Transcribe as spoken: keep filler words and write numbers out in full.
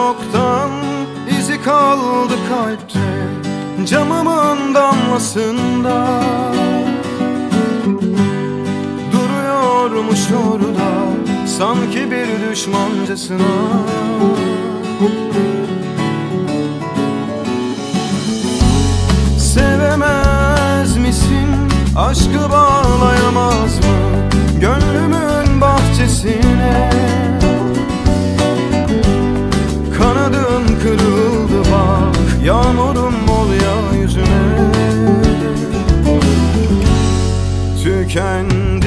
çoktan izi kaldı kalpte, camımın damlasında duruyormuş orada, sanki bir düşmancasına. Sevemez misin, aşkı bağlayamaz mı gönlümün bahçesine? Kanadın kırıldı bak, yağmurum ol ya yüzüme. Tükendi